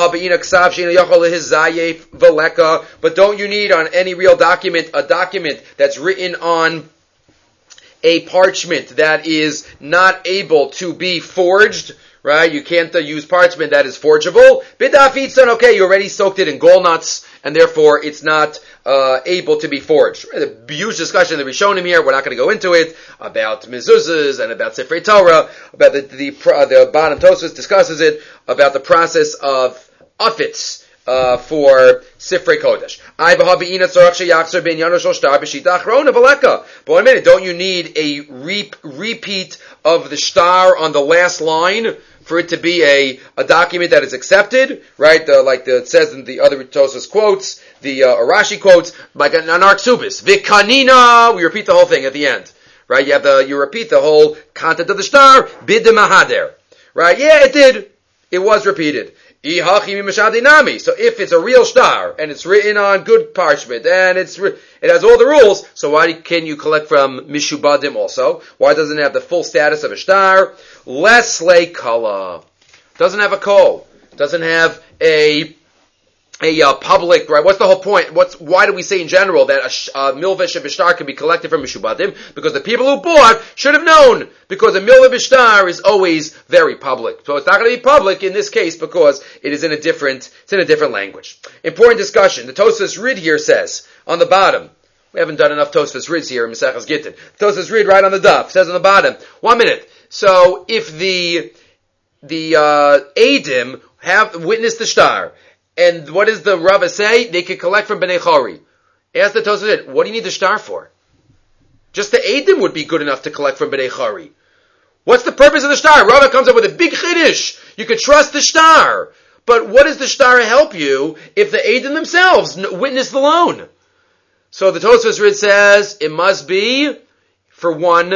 S1: But don't you need on any real document a document that's written on a parchment that is not able to be forged, right? You can't use parchment that is forgeable. Bidafitson, okay, you already soaked it in gall nuts, and therefore it's not able to be forged. The huge discussion that we've shown him here, we're not going to go into it, about mezuzahs and about Sifrei Torah, about the bottom Tosfos discusses it, about the process of ufitz for Sifrei Kodesh. But wait a minute, don't you need a repeat of the shtar on the last line for it to be a document that is accepted, right? It says in the other Tosfos quotes, the Rashi quotes, like an Arksubis, Vikanina, we repeat the whole thing at the end, right? You repeat the whole content of the shtar, Bid Mahader, Right? Yeah, it did. It was repeated. So if it's a real star and it's written on good parchment and it has all the rules, so why can you collect from mishubadim also? Why doesn't it have the full status of a star? Lesle kala. Doesn't have a kol. Doesn't have a public, right? What's the whole point? Why do we say in general that a milveh shebishtar can be collected from mishubadim? Because the people who bought should have known. Because a milveh bishtar is always very public. So it's not going to be public in this case because it is in a different language. Important discussion. The Tosfos Rid here says on the bottom. We haven't done enough Tosfos Rids here in Maseches Gittin. Tosfos Rid right on the daf says on the bottom. 1 minute. So if the Eidim have witnessed the star. And what does the Rava say? They can collect from Bnei Chori. Ask the Tosfos, what do you need the star for? Just the Eidim would be good enough to collect from Bnei Chori. What's the purpose of the star? Rava comes up with a big chiddush. You could trust the star. But what does the star help you if the Eidim themselves witness the loan? So the Tosfos Rid says it must be for one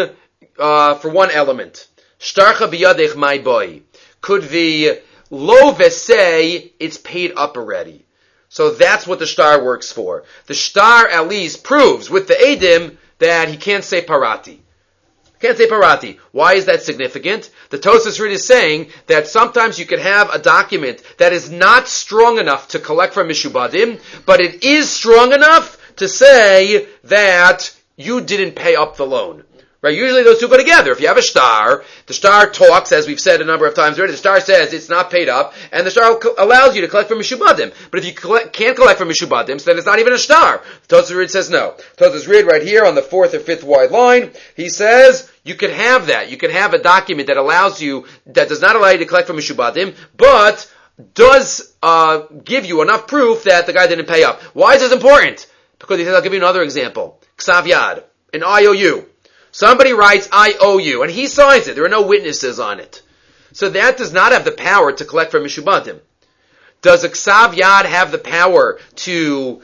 S1: element. Shtarcha biyadech my boy. Could the Love say it's paid up already. So that's what the star works for. The star at least proves with the Eidim that he can't say parati. Can't say parati. Why is that significant? The Tosfos Rid is saying that sometimes you can have a document that is not strong enough to collect from mishubadim, but it is strong enough to say that you didn't pay up the loan. Right? Usually those two go together. If you have a star, the star talks, as we've said a number of times already, the star says it's not paid up, and the star allows you to collect from mishubadim. But if you can't collect from mishubadim, so then it's not even a star. Tosfos Rid says no. Tosfos Rid right here on the 4th or 5th wide line, he says you can have that. You can have a document that does not allow you to collect from mishubadim, but does give you enough proof that the guy didn't pay up. Why is this important? Because he says, I'll give you another example. Ksav Yad, an IOU. Somebody writes, I owe you, and he signs it. There are no witnesses on it. So that does not have the power to collect from mishubadim. Does a Ksav Yad have the power to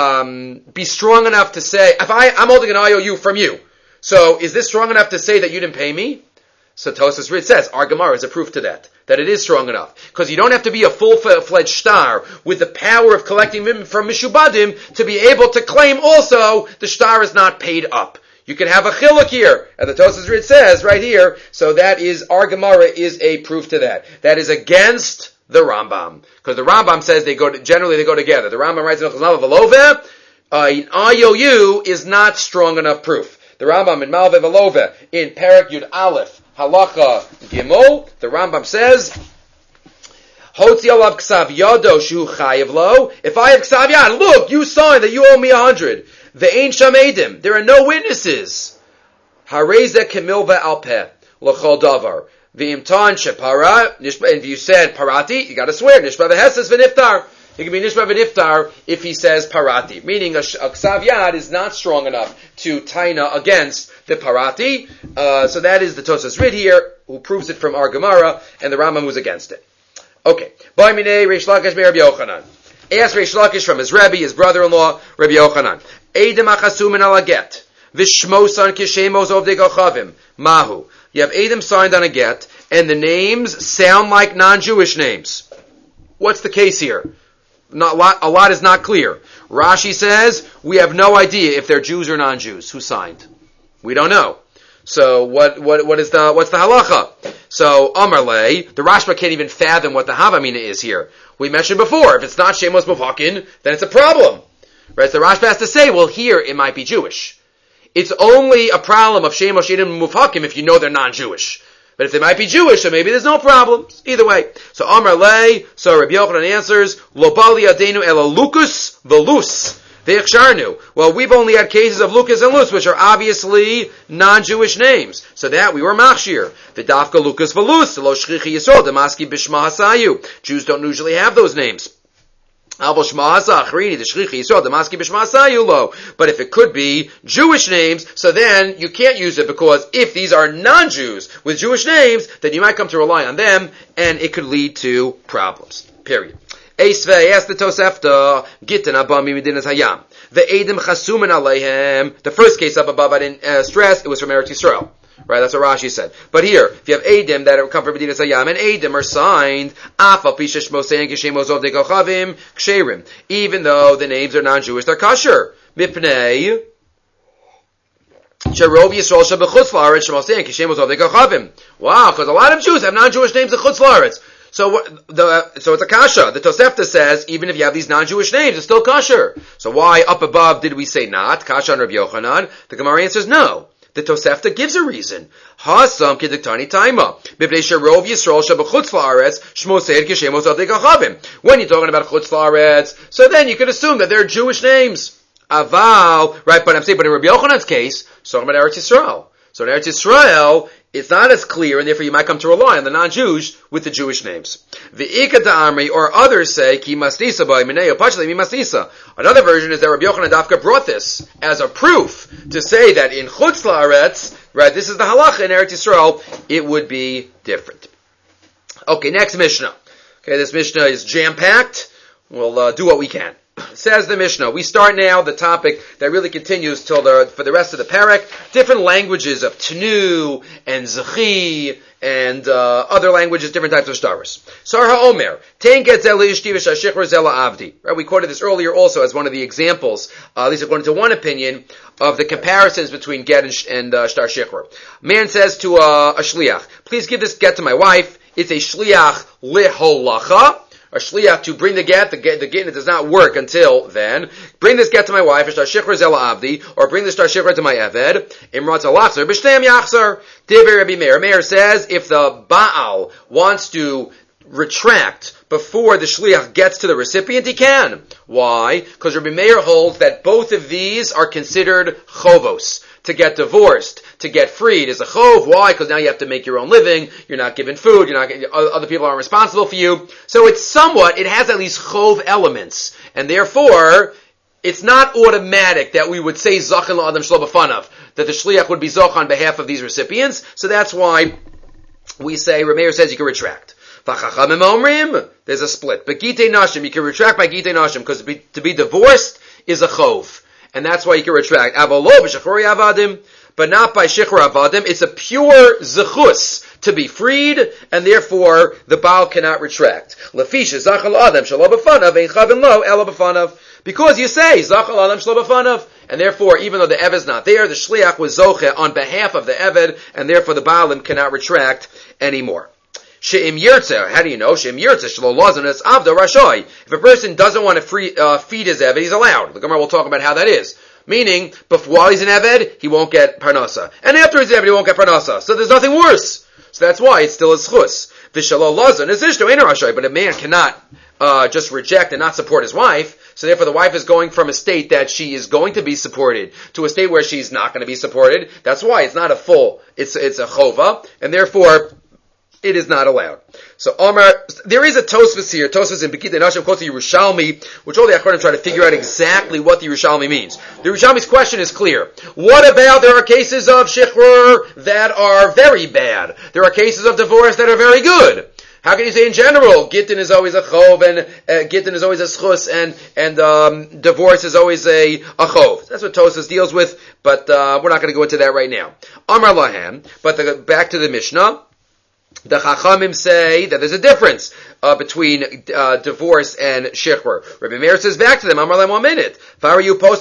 S1: be strong enough to say, if I'm holding an IOU from you, so is this strong enough to say that you didn't pay me? So Tosfos Rid says, our Gemara is a proof to that it is strong enough. Because you don't have to be a full-fledged star with the power of collecting from mishubadim to be able to claim also the star is not paid up. You can have a chiluk here, and the Tosfos Rid says right here, so that is, our Gemara is a proof to that. That is against the Rambam. Because the Rambam says generally they go together. The Rambam writes in Chazal Velove, an IOU is not strong enough proof. The Rambam in Malve Velove, in Perek Yud Aleph, Halacha Gimel, the Rambam says, Hotzi alav ksav yado shu chayev lo. If I have ksav yad, look, you signed that you owe me 100. Ve'ein sham edim. There are no witnesses. Hareze kemilva al peh l'chol davar. Ve'imtan shepara. And if you said parati, you got to swear. Nishba v'heses v'niftar. It can be nishba v'niftar if he says parati, meaning a ksav yad is not strong enough to taina against the parati. So that is the Tosfos Rid here, who proves it from our Gemara, and the Rambam who's against it. Okay. Ba'minei Reish Lakish Rabbi Yochanan. Ask Reish Lakish from his Rebbe, his brother-in-law, Rabbi Yochanan. Eidim achasumin ala get. V'shmosan kishemos ovdei gachavim. Mahu. You have Eidim signed on a get, and the names sound like non-Jewish names. What's the case here? A lot is not clear. Rashi says, we have no idea if they're Jews or non-Jews. Who signed? We don't know. So what's the halacha? So Amarle, the Rashba can't even fathom what the Havamina is here. We mentioned before, if it's not Shemos Mufakin, then it's a problem. Right? So the Rashba has to say, well, here it might be Jewish. It's only a problem of Shemos Shedim Mufakim if you know they're non-Jewish. But if they might be Jewish, then maybe there's no problems. Either way. So Amarle, so Rabbi Yochanan answers, Lo bali adenu ela lukus velus. Well, we've only had cases of Lucas and Luz, which are obviously non-Jewish names. So that we were machshir. V'dafka Lucas v'Luz, lo shchichi yisod, demaski b'shma hasayu. Jews don't usually have those names. But if it could be Jewish names, so then you can't use it, because if these are non-Jews with Jewish names, then you might come to rely on them, and it could lead to problems. Period. Eisvei asked the Tosefta, Gittin abami medinas hayam. The Eidim chasumen aleihem. The first case up above I didn't stress, it was from Eretz Yisrael. Right, that's what Rashi said. But here, if you have Eidim that come from Medinas Hayam, and Eidim are signed, even though the names are non-Jewish, they're kosher. Mipnei Wow, because a lot of Jews have non-Jewish names in Chutz La'aretz. So it's a kasha. The Tosefta says, even if you have these non-Jewish names, it's still kosher. So why up above did we say not? Kasha on Rabbi Yochanan. The Gemara answers no. The Tosefta gives a reason. Hasam kediktani taima. B'bnei sherov Yisrael shebechutz la'aretz shmo seir k'shemos avdei kachavim. When you're talking about chutz la'aretz, so then you could assume that they're Jewish names. Aval, right? But I'm saying, but in Rabbi Yochanan's case, it's talking about Eretz Yisrael. So in Eretz Yisrael, it's not as clear, and therefore you might come to rely on the non-Jews with the Jewish names. V'ika da'amri, or others say, ki mastisa ba'mineo pachle mi mastisa. Another version is that Rabbi Yochanan Dafka brought this as a proof to say that in Chutz La'aretz, right, this is the halacha in Eretz Yisrael, it would be different. Okay, next Mishnah. Okay, this Mishnah is jam-packed. We'll do what we can. Says the Mishnah. We start now the topic that really continues for the rest of the parak. Different languages of Tnu and Zechi and other languages, different types of stars. Sar HaOmer, Tein get zel ishti v'shashikra zel avdi. Right, we quoted this earlier also as one of the examples, at least according to one opinion, of the comparisons between get and shtar shikra. Man says to a shliach, please give this get to my wife. It's a shliach leholacha. A shliach to bring the get does not work until then. Bring this get to my wife, shtar shikra zel avdi, or bring the shtar shikra to my eved. Imrat alachzer, b'shteim yachzer. Divrei Rabbi Meir. Meir says, if the Baal wants to retract before the shliach gets to the recipient, he can. Why? Because Rabbi Meir holds that both of these are considered chovos. To get divorced, to get freed is a chov. Why? Because now you have to make your own living. You're not given food. Other people aren't responsible for you. So it has at least chov elements. And therefore, it's not automatic that we would say zachin la'adam shlo b'fanav, that the shliach would be zoch on behalf of these recipients. So that's why we say, Rameir says you can retract. V'chachamim omrim, there's a split. But gitei nashim, you can retract by gitei nashim, because to be divorced is a chov. And that's why you can retract. Avalo b'shachori avadim, but not by shichur avadim. It's a pure zechus to be freed, and therefore the Baal cannot retract. Lefisha zachal adam shalo b'fanav ein chavin lo ela b'fanav. Because you say zachal adam shalo b'fanav, and therefore even though the eved is not there, the shliach was zoche on behalf of the eved, and therefore the Baalim cannot retract anymore. She'im yirtzeh, how do you know? She'im yirtzeh, shelo lozan es avda rashoy. If a person doesn't want to feed his eved, he's allowed. The Gemara will talk about how that is. Meaning, while he's an eved, he won't get parnasa. And after he's an eved, he won't get parnasa. So there's nothing worse. So that's why it's still a schus. V'shelo lozan es ishto ein rashoy. But a man cannot just reject and not support his wife. So therefore the wife is going from a state that she is going to be supported to a state where she's not going to be supported. That's why it's not a full, it's a chova. And therefore, it is not allowed. So, Omar, there is a Tosfos here. Tosfos in Bekitei Nashim quotes the Yerushalmi, which all the Achronim try to figure out exactly what the Yerushalmi means. The Yerushalmi's question is clear. What about there are cases of shichrur that are very bad? There are cases of divorce that are very good. How can you say in general, Gittin is always a chov, and Gittin is always a schus, and divorce is always a chov? That's what Tosfos deals with, but we're not going to go into that right now. Amar Lahem, but back to the Mishnah. The Chachamim say that there's a difference between divorce and shichrur. Rabbi Meir says back to them, Amar Lahem 1 minute. But what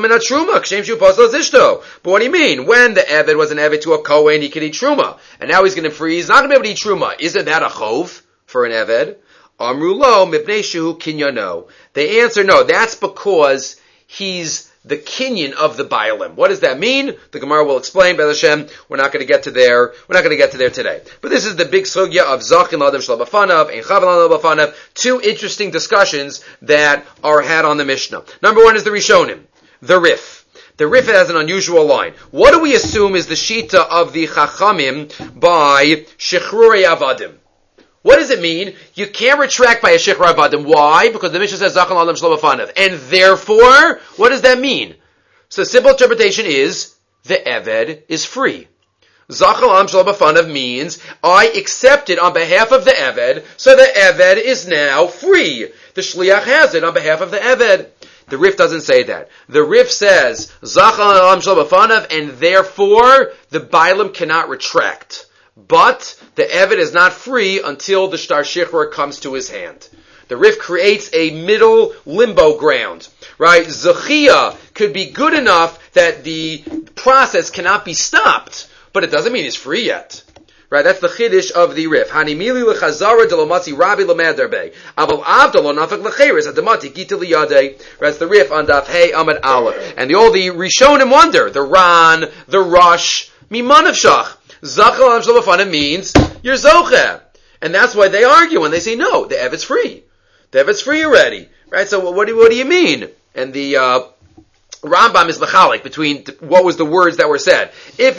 S1: do you mean? When the Eved was an Eved to a Kohen, he could eat Truma. And now he's going to free, he's not going to be able to eat Truma. Isn't that a chov for an Eved? Amru lo, mipnei shehu kinyano. They answer, no, that's because he's the kinyan of the Baalim. What does that mean? The Gemara will explain, Be'ez Hashem. We're not going to get to there today. But this is the big sugya of Zachin L'Adam Shlo B'fanav, Ein Chavin L'Adam B'fanav. Two interesting discussions that are had on the Mishnah. Number one is the Rishonim, the Rif. The Rif has an unusual line. What do we assume is the Shita of the Chachamim by Shechrurei Avadim? What does it mean? You can't retract by a shichrur avadim. Why? Because the Mishnah says Zachin L'Adam Shlo B'fanav. And therefore, what does that mean? So the simple interpretation is, the Eved is free. Zachin L'Adam Shlo B'fanav means, I accept it on behalf of the Eved, so the Eved is now free. The Shliach has it on behalf of the Eved. The Rif doesn't say that. The Rif says, Zachal Alam Shel B'fanav, and therefore the Bailam cannot retract. But the Eved is not free until the Shtar Shichur comes to his hand. The Rif creates a middle limbo ground, right? Zechia could be good enough that the process cannot be stopped, but it doesn't mean he's free yet. Right, that's the chiddush of the Rif. Hanimili lechazara delomatzi rabbi lemederbe. Aval avda lo nafek lecheres adamati gita liyade. That's the Rif on Daf Hey Amud Aleph. And the Rishonim wonder, the Ran, the Rosh, mimanav shach. Zachal am shalafana means you're zoche. And that's why they argue when they say no, the Evet's free. The Evet's free already. Right, so what do you mean? And the Rambam is mechalik between what was the words that were said. If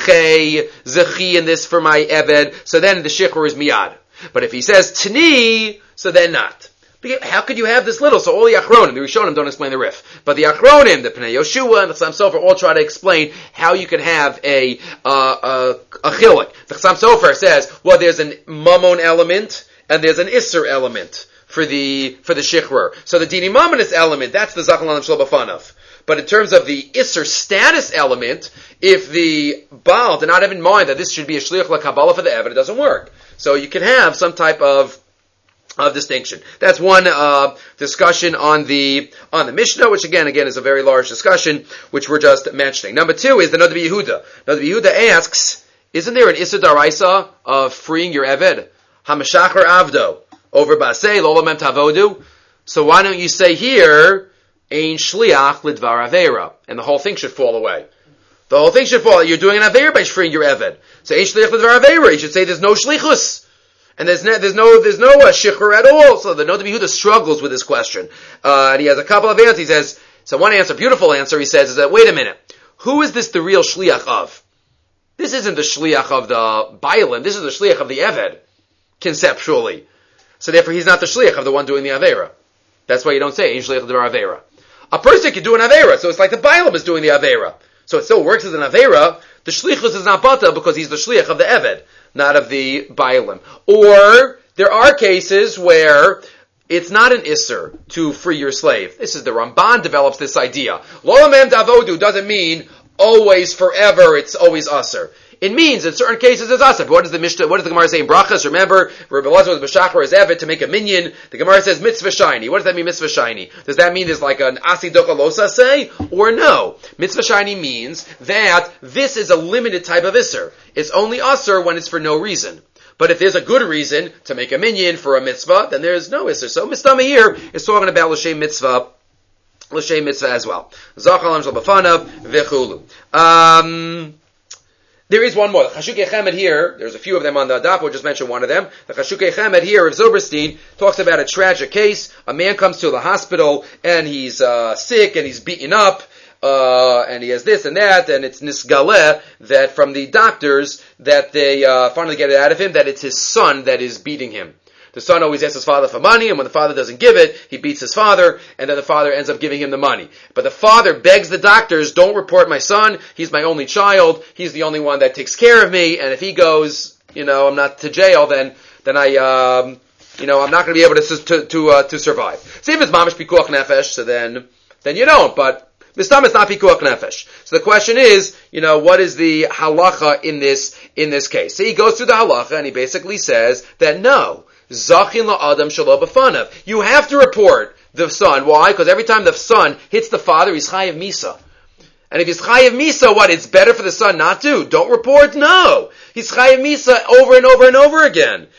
S1: zechi in this for my Eved, so then the shichur is miyad. But if he says tani, so then not. How could you have this little? So all the Achronim, the Rishonim don't explain the Rif. But the Achronim, the Pnei Yoshua, and the Chassam Sofer all try to explain how you can have a chiluk. The Chassam Sofer says, well, there's an mamon element, and there's an isser element for the shichur. So the dini mamonis element, that's the Zachal Alam Shel B'fanav. But in terms of the Isser status element, if the Baal did not have in mind that this should be a Shliach LaKabbalah for the Eved, it doesn't work. So you can have some type of distinction. That's one discussion on the Mishnah, which again is a very large discussion, which we're just mentioning. Number two is the Noda B'Yehuda. Noda B'Yehuda asks, isn't there an Isser Daraisa of freeing your Eved? Hamashachar Avdo, over Basei, Lolamem Tavodu. So why don't you say here, Ein shliach lidvar avera, and the whole thing should fall away. The whole thing should fall. You're doing an avera by freeing your eved. So ein shliach lidvar avera. You should say there's no shlichus, and there's no shichur at all. So the Noda B'Yehuda struggles with this question, and he has a couple of answers. He says, so one answer, beautiful answer, he says, is that wait a minute, who is this the real shliach of? This isn't the shliach of the Bailim. This is the shliach of the eved, conceptually. So therefore, he's not the shliach of the one doing the avera. That's why you don't say ein shliach lidvar avera. A person can do an Avera, so it's like the Bailam is doing the Avera. So it still works as an Avera. The Shlichus is not Bata because he's the Shliach of the Eved, not of the Bailam. Or, there are cases where it's not an Isser to free your slave. This is the Ramban develops this idea. Lolamem Davodu doesn't mean always, forever, it's always Usser. It means in certain cases it's asr. What does the Gemara say in Brachas? Remember, Rabbi Elazar was b'shachar his evet to make a minyan. The Gemara says mitzvah shiny. What does that mean, mitzvah shiny? Does that mean there's like an asidoka losa say? Or no? Mitzvah shiny means that this is a limited type of isser. It's only asr when it's for no reason. But if there's a good reason to make a minyan for a mitzvah, then there's no isser. So Mistama here is talking about l'shem mitzvah as well. Zachal Shel B'fanav v'chulu. There is one more. The Chashukei Chemed here, there's a few of them on the daf, we'll just mention one of them. The Chashukei Chemed here of Zilberstein talks about a tragic case. A man comes to the hospital and he's sick and he's beaten up, and he has this and that, and it's nisgaleh that from the doctors that they finally get it out of him that it's his son that is beating him. The son always asks his father for money, and when the father doesn't give it, he beats his father, and then the father ends up giving him the money. But the father begs the doctors, don't report my son, he's my only child, he's the only one that takes care of me, and if he goes, I'm not to jail, then I'm not going to be able to survive. See if it's mamish pikuach nefesh, so then you don't, but this time it's not pikuach nefesh. So the question is, what is the halacha in this case? So he goes through the halacha, and he basically says that no, Zachin la'adam shelo b'fanav. You have to report the son. Why? Because every time the son hits the father, he's chayav misa. And if he's chayav misa, what? It's better for the son not to. Don't report? No. He's chayav misa over and over and over again.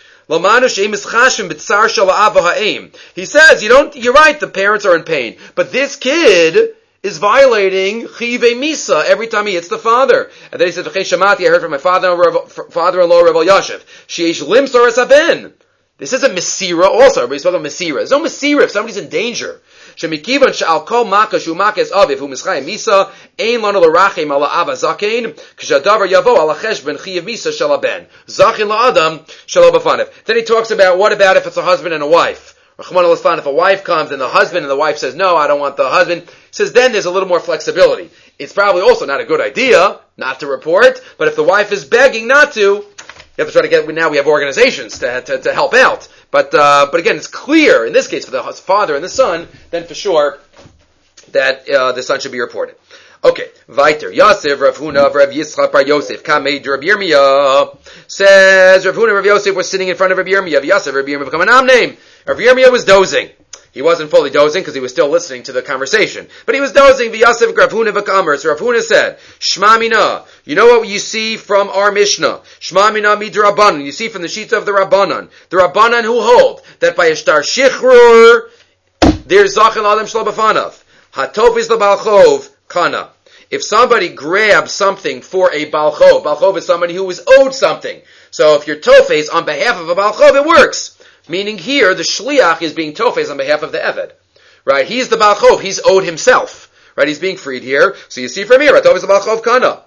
S1: He says, you're right, the parents are in pain. But this kid is violating chiyuvei misa every time he hits the father. And then he says, I heard from my father-in-law, Rebbe Yashiv, sheish lim soras haben. This isn't Mesira also. Everybody spoke of Mesira. There's no Mesira if somebody's in danger. Shemikivan sha'al kol maka shu makes aviv hu mischayim misa ein lanu l'rachem ala ava zakein k'shadavar yavo ala cheshben chiyav misa shel haben zachin la'adam shelo b'fanav. Then he talks about what about if it's a husband and a wife. Rachman al-Islan, if a wife comes and the husband and the wife says, no, I don't want the husband, he says then there's a little more flexibility. It's probably also not a good idea not to report, but if the wife is begging not to, you have to try to get, now we have organizations to help out. But again, it's clear, in this case, for the father and the son, then for sure, that the son should be reported. Okay, weiter. Yosef, Rav Huna, Rav Yitzchak Bar Yosef, Kamei Rav Yirmiyah. Says Rav Huna, Rav Yosef was sitting in front of Rav Yirmiyah. Yosef, Rav Yirmiyah become a nam name. Rav Yirmiyah was dozing. He wasn't fully dozing because he was still listening to the conversation. But he was dozing. V'Yosef Rav Huna v'kamer. So Rav Huna said, Shma mina. You know what you see from our Mishnah? Shma mina midrabanan. You see from the sheets of the Rabbanan. The Rabbanan who hold that by a shtar shichrur, there's zachel adam shlo b'fanav. Hatov is the balchov kana. If somebody grabs something for a balchov is somebody who is owed something. So if you're tofes on behalf of a balchov, it works. Meaning here, the shliach is being tofes on behalf of the eved. Right? He's the balchov. He's owed himself. Right? He's being freed here. So you see from here, Hatov is the balchov kana.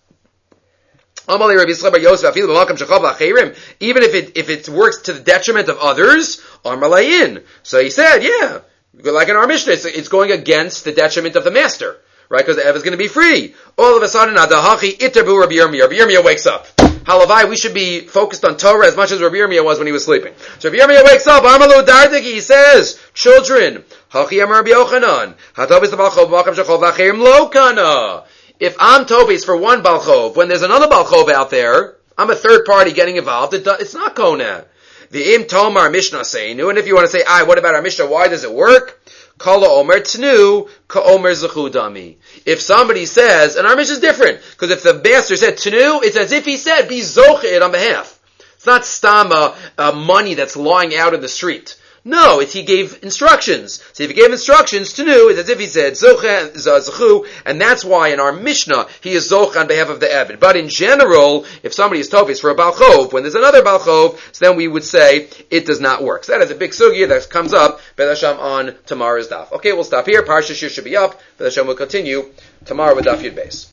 S1: Even if it works to the detriment of others, so he said, yeah, like in our Mishnah, it's going against the detriment of the master. Right, because the Ev is going to be free. All of a sudden, Adahachi Itabu Rabbi Yirmiyah. Rabbi Yirmiyah wakes up. Halavai, we should be focused on Torah as much as Rabbi Yirmiyah was when he was sleeping. So Rabbi Yirmiyah wakes up. Amalu Dardiki, he says, children, Hachi Amar Rabbi Yochanan, Hatov is the Balchov, Malkam Shachov, Vachirim Lokana. If I'm Tobis for one Balchov, when there's another Balchov out there, I'm a third party getting involved, it's not Kona. The Im Tomar Mishnah Seinu, and if you want to say, what about our Mishnah, why does it work? Kala Omer Tnu, Ka Omer Zechudami. If somebody says, and our Mishnah is different, because if the master said Tnu, it's as if he said, be Zochid on behalf. It's not stama money that's lying out in the street. No, he gave instructions. So if he gave instructions, Tnu, it's as if he said Zechu, and that's why in our Mishnah, he is Zoch on behalf of the Evid. But in general, if somebody is Tofis for a Balchov, when there's another Balchov, so then we would say it does not work. So that is a big sugya that comes up, B'ez Hashem, on tomorrow's daf. Okay, we'll stop here. Parsha Shir should be up. B'ez Hashem will continue tomorrow with Daf Yud Beis.